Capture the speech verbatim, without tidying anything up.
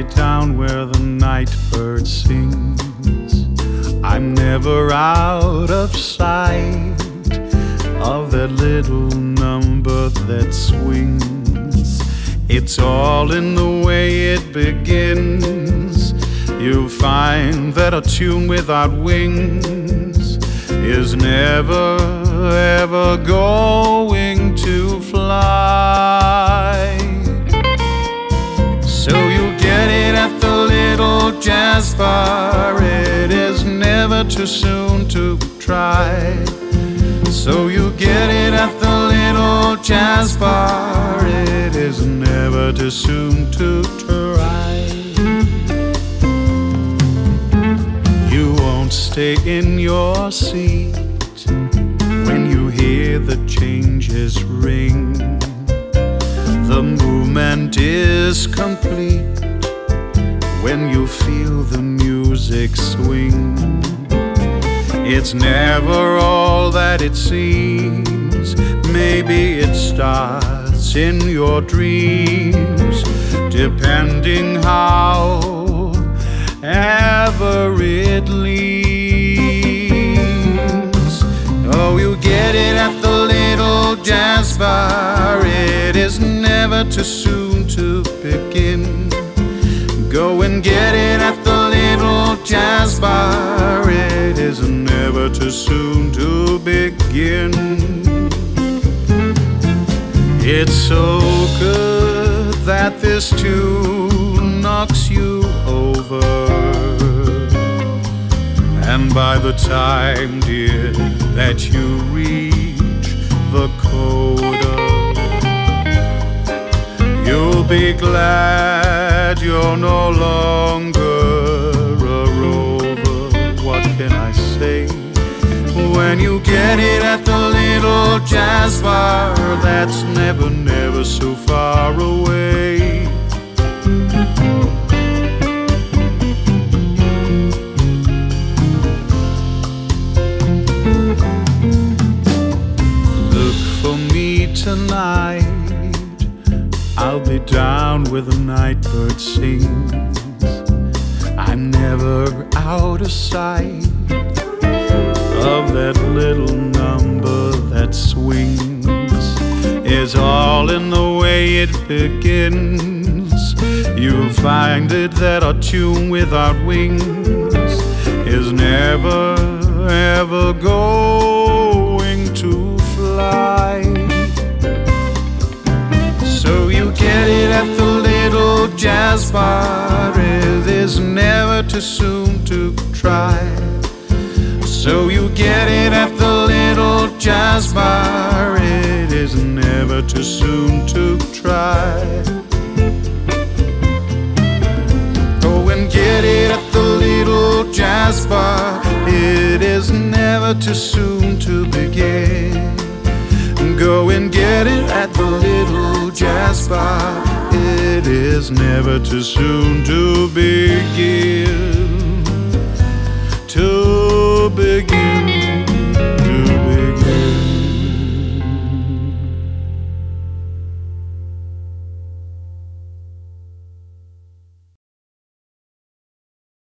be down where the night bird sings. I'm never out of sight of that little number that swings. It's all in the way it begins. You'll find that a tune without wings is never, ever going to fly. So you get it at the little jazz bar. It is never too soon to try. So you get it at the little jazz bar. It is never too soon to try. You won't stay in your seat when you hear the changes ring. The movement is complete when you feel the music swing. It's never all that it seems. Maybe it starts in your dreams, depending how ever it leads. Oh, you get it at the little jazz bar. It is never too soon to begin. Go and get it at the little jazz bar. It is never too soon to begin. It's so good that this tune knocks you over. And by the time, dear, that you reach the coda, you'll be glad you're no longer a rover. What can I say? When you get it at the little jazz bar, that's never, never so far away. Look for me tonight. I'll be down where the night bird sings. I'm never out of sight of that little number that swings. It's all in the way it begins. You'll find it that a tune without wings is never, ever going to fly. So you get it at the little jazz bar. It is never too soon to try. So you get it at the little jazz bar. It is never too soon to try. Go and get it at the little jazz bar. It is never too soon to begin. Go and get it at the little jazz bar. It is never too soon to begin.